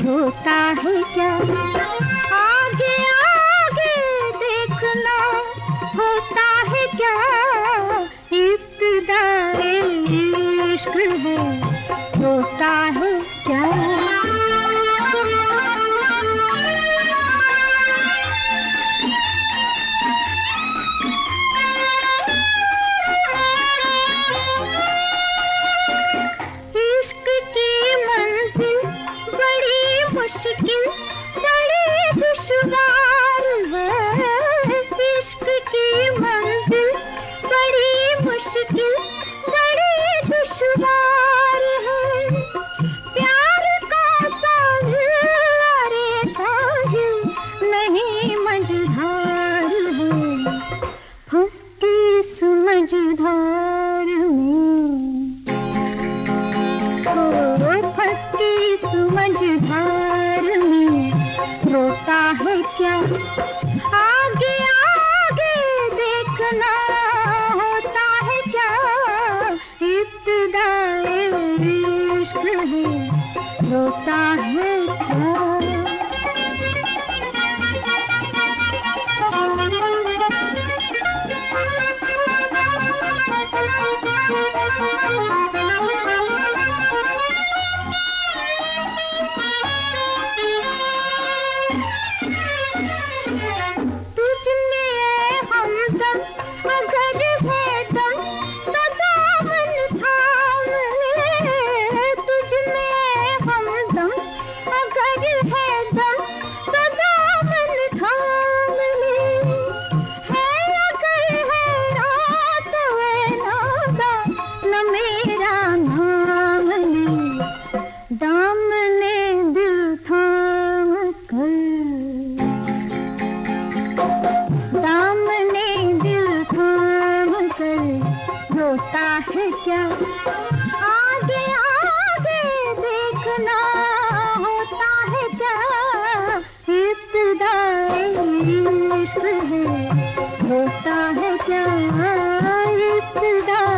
होता है क्या? आगे आगे देखना होता है क्या? इब्तिदाए इश्क है, होता है क्या? इश्क की मंजिल बड़ी मुश्किल, बड़ी दुश्वार है। इश्क की मंजिल बड़ी मुश्किल, बड़ी दुश्वार है। प्यार का साहिल, अरे साहिल नहीं मझधार है। फंस के समझदार में, फंस के समझदार में रोता है क्या? आगे आगे देखना होता है क्या? इब्तिदाए इश्क है, रोता है क्या? दामने दिल थाम कर, दामने दिल थाम कर रोता है क्या? आगे आगे देखना होता है क्या? इब्तिदाए इश्क है, होता है क्या? इब्तिदा